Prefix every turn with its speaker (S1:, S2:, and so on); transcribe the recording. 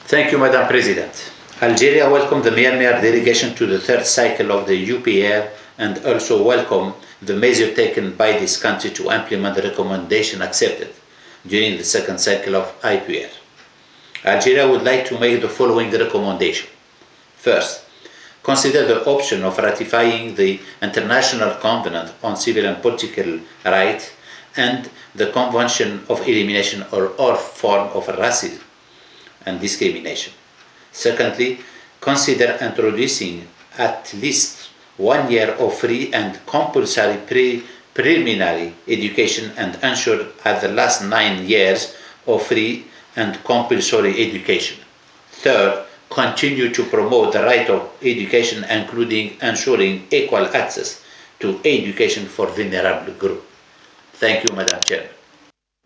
S1: Thank you, Madam President. Algeria welcomed the Myanmar delegation to the third cycle of the UPR and also welcome the measure taken by this country to implement the recommendation accepted during the second cycle of IPR. Algeria would like to make the following recommendation. First, consider the option of ratifying the International Covenant on Civil and Political Rights and the Convention of Elimination of all forms of racism and discrimination. Secondly, consider introducing at least 1 year of free and compulsory preliminary education and ensure at the last 9 years of free and compulsory education. Third, continue to promote the right of education, including ensuring equal access to education for vulnerable groups. Thank you, Madam Chair.